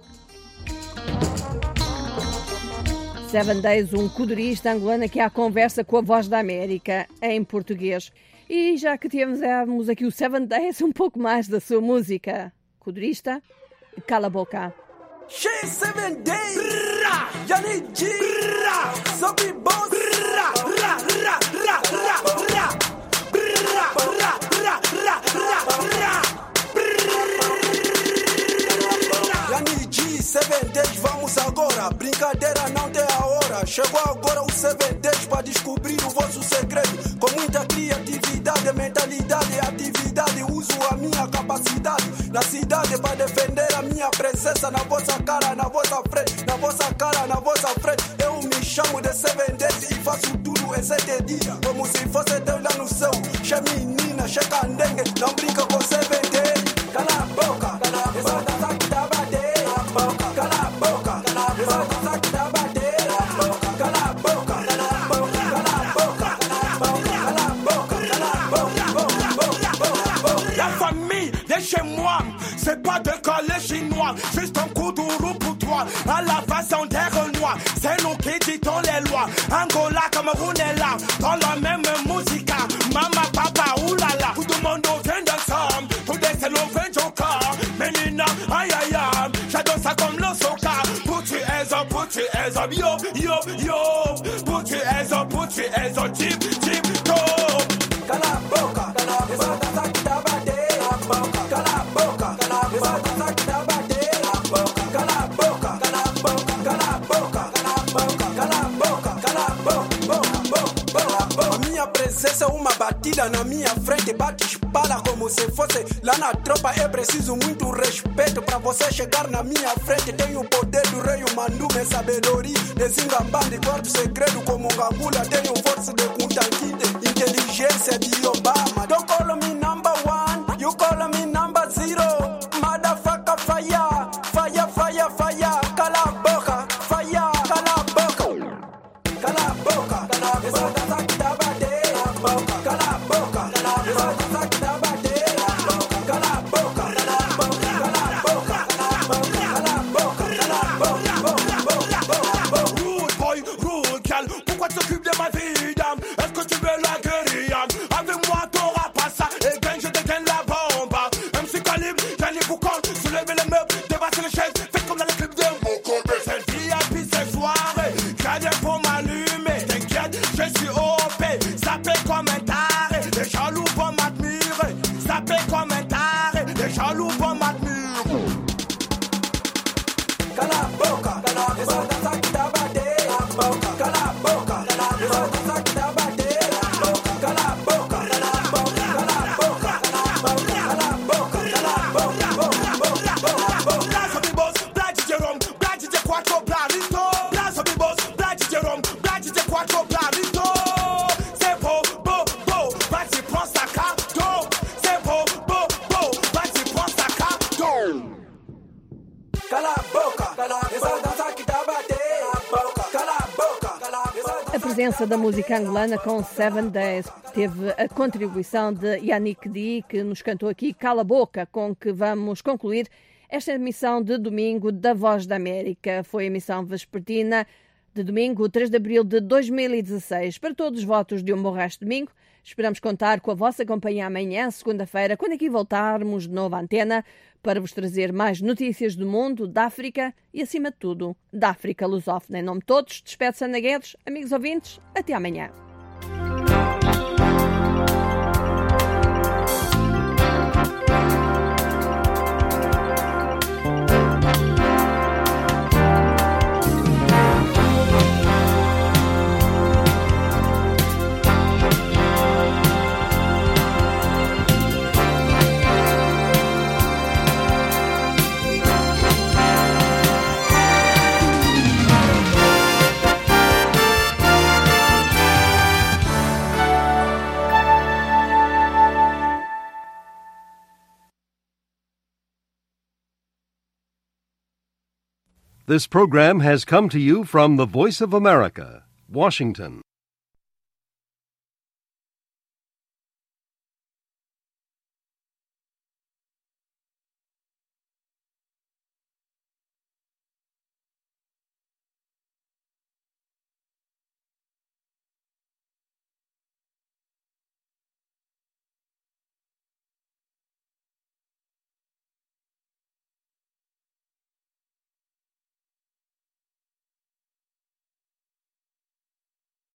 7 Days, um codurista angolano que há conversa com a Voz da América em português. E já que temos aqui o 7 Days, um pouco mais da sua música. Codurista, cala a boca. She's 7 days. Yanni G. Sophie Boss. Yanni G, 7 days, vamos agora. Brincadeira não tem a hora. Chegou agora o 7 days para descobrir o vosso segredo. Com muita criatividade, mentalidade e atividade, uso a minha capacidade na cidade para defender a minha presença na vossa cara, na vossa frente, na vossa cara, na vossa frente. Eu me chamo de 7 days e faço tudo em 7 dias, como se fosse Deus lá no céu. Che menina, che candengue, não brinca com 7 days. Cala a boca, cala a boca, cala a boca, cala a boca, cala a boca, cala a boca, cala a boca, cala a boca, cala a boca, cala a boca, cala a boca. La famille de chez moi, c'est pas de coller chinois, juste un coup de roue pour toi, à la façon des Renois, c'est nous qui dictons les lois. Angola, Cameroun est là, dans la même musique, maman, papa, oulala, tout le monde vient d'ensemble, tout le monde vient de corps, menina, aïe aïe aïe, j'adore ça comme le soca, put your hands up, yo, yo, yo, put your hands up, tip, tip, go. Cala a boca, cala a boca, cala a boca, cala a boca, cala a boca, cala a boca, cala a boca, cala a boca, cala a boca, cala a boca, cala a boca. A minha presença é uma batida na minha frente, bate espalha como se fosse lá na tropa. É preciso muito respeito para você chegar na minha frente. Tenho o poder do rei, o mandume, sabedoria de Zingambande, guardo segredo como Ngangula. Tenho força de Kuntankide, inteligência de Obama. Don't call me number 1, you call me number 0. Motherfucker, fire, fire, fire, fire. Cala a boca, fire, cala a boca. Cala a boca, cala a boca, cala a boca, cala a boca, cala a boca, cala a boca, cala a boca, cala a boca, cala a boca. Rude boy, rude gal, pourquoi tu t'occupes de ma vie, dame? Est-ce que tu veux la guérilla? Avec moi t'auras pas ça, et gagne je dégaine la bombe. MC Calibre, j'en ai pour compte, soulevez les meubles, dépasser les chaises, faites comme dans les clips de Moko. Cette VIP, cette soirée, gardez pour m'allumer, t'inquiète, je suis OP, sapé comme un taré, les jaloux vont m'admirer, sapé comme un taré, les jaloux vont m'admirer. Cala a boca, cala a boca, cala a boca, cala a boca, cala a boca, cala a boca, cala a boca, cala a boca, cala a boca, cala a boca, cala a boca. Blazo de boss, Blade de Rom, Blade de Quattro Blarito. Blazo de boss, Blade de Rom, Blade de Quattro Blarito. C'est beau, beau, beau, vas-y prends sa carte. C'est beau, beau, beau, vas-y prends sa carte. Cala a boca, cala a boca, cala a boca, cala a boca. A presença da música angolana com 7 Days teve a contribuição de Yannick D, que nos cantou aqui Cala a Boca, com que vamos concluir esta emissão de domingo da Voz da América. Foi a emissão vespertina de domingo, 3 de abril de 2016. Para todos os votos de um bom resto de domingo, esperamos contar com a vossa companhia amanhã, segunda-feira, quando aqui voltarmos de novo à antena, para vos trazer mais notícias do mundo, da África e, acima de tudo, da África lusófona. Em nome de todos, despede-se Ana Guedes. Amigos ouvintes, até amanhã. This program has come to you from the Voice of America, Washington.